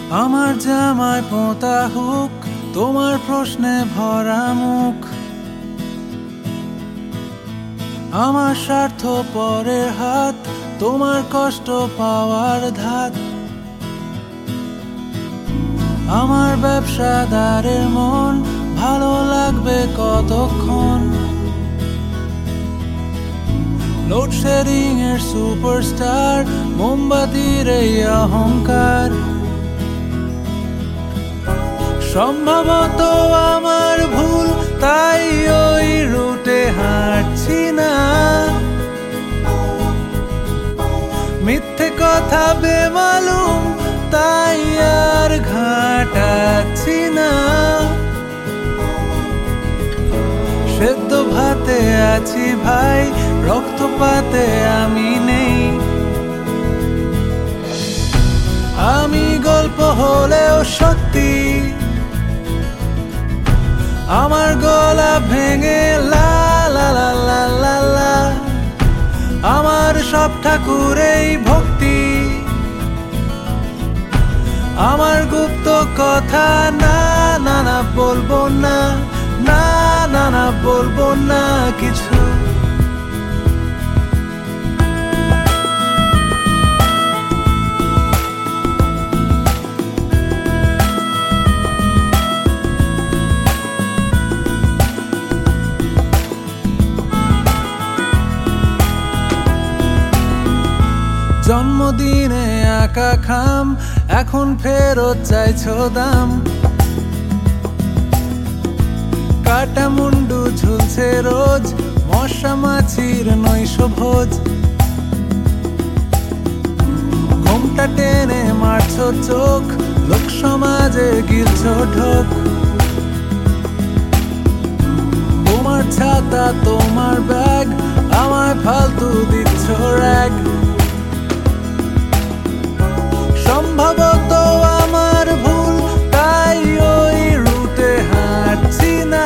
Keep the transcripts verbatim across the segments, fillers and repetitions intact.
আমার জামায় পোঁতা হুক, তোমার প্রশ্নে ভরা মুখ। আমার স্বার্থ পরের হাত, তোমার কষ্ট পাওয়ার ধাত। আমার ব্যবসাদারের মন, ভালো লাগবে কতক্ষণ। লোডশেডিং এর সুপারস্টার, মোমবাতির এই অহংকার। সম্ভবত আমার ভুল, তাই ওই রুটে হাঁটছি না। মিথ্যে কথা বেমালুম, তাই আর ঘাটাচ্ছি না। সেদ্ধ ভাতে আছি ভাই, রক্তপাতে আমি নেই। আমি গল্প হলেও সত্যি, আমার গলা ভেঙে লা লা লা লা লা লা। আমার সব ঠাকুরেই ভক্তি, আমার গুপ্ত কথা না না না বলবো না, না না না বলবো না কিছু। জন্মদিনে আঁকা খাম, এখন ফেরত চাইছো দাম। কাটা মুন্ডু ঝুলছে রোজ, মশা মাছির নৈশ ভোজ। ঘোমটা টেনে মারছো চোখ, লোক সমাজে গিলছো ঢোক। তোমার ছাতা তোমার ব্যাগ, আমায় ফালতু দিচ্ছ র‍্যাগ। সম্ভবত আমার ভুল, তাই ওই রুটে হাঁটছি না।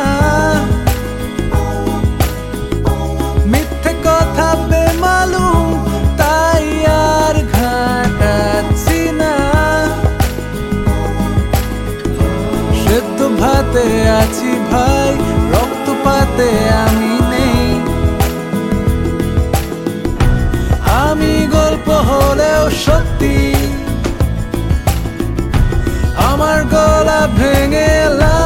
মিথ্যে কথা বেমালুম, তাই আর ঘাটাচ্ছি না। সেদ্ধ ভাতে আছি ভাই, রক্তপাতে আমি নেই। আমি গল্প হলেও সত্যি, আমার গলা ভেঙে লা